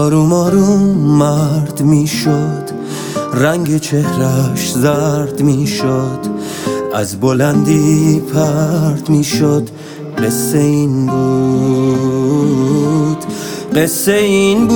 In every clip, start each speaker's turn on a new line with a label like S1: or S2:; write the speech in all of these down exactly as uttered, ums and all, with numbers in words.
S1: آروم آروم مرد میشد، رنگ چهرش زرد میشد، از بلندی پرد میشد. قصه این بود، قصه این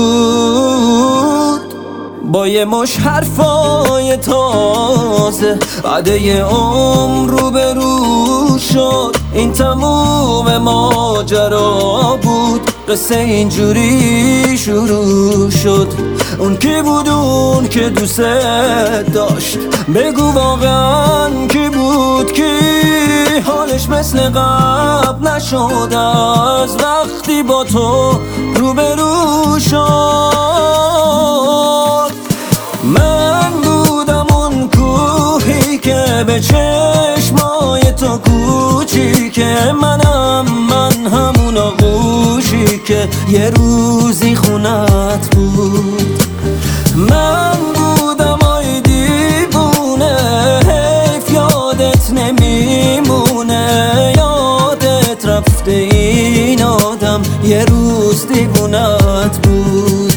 S1: بود. با یه مش حرفای تازه عده عمر رو به رو شد. این تموم ماجرا بود، قصه اینجوری شروع شد. اون کی بود اون که دوست داشت؟ بگو واقعا کی بود؟ کی حالش مثل قبل نشد از وقتی با تو روبرو شد؟ من بودم اون کوهی که به چشمای تو کوچیکه، منم من همون آغوشی که یه روزی خونت بود. من بودم آی دیوونه، حیف یادت نمیمونه، یادت رفته این آدم یه روز دیوونت بود.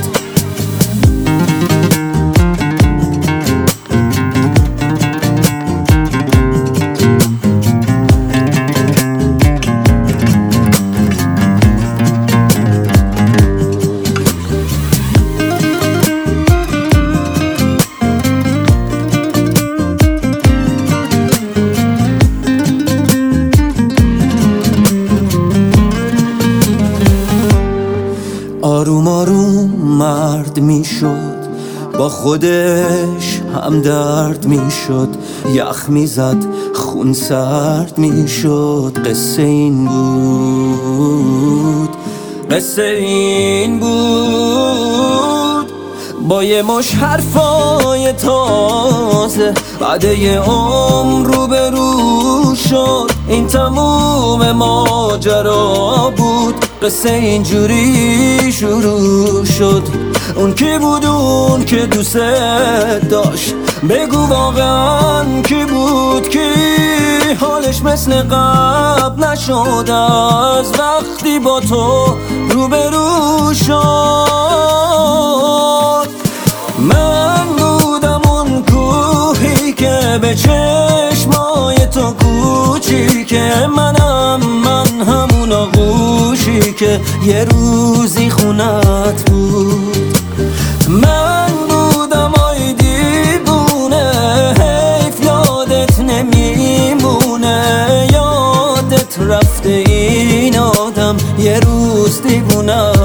S1: آروم آروم مرد میشد، با خودش هم درد میشد، یخ میزد خون سرد میشد. قصه این بود، قصه این بود. با یه مش حرفای تازه بعده عمر رو به رو شد. این تموم ماجرا بود، قصه اینجوری شروع شد. اون کی بود اون که دوست داشت؟ بگو واقعا کی بود؟ کی حالش مثل قبل نشد از وقتی با تو روبرو شد؟ من بودم اون کوهی که به چشمای تو کوچیکه، منم من همون آغوشی که یه روزی خونت بود. من بودم آی دیوونه، حیف یادت نمیمونه، یادت رفته این آدم یه روز دیوونه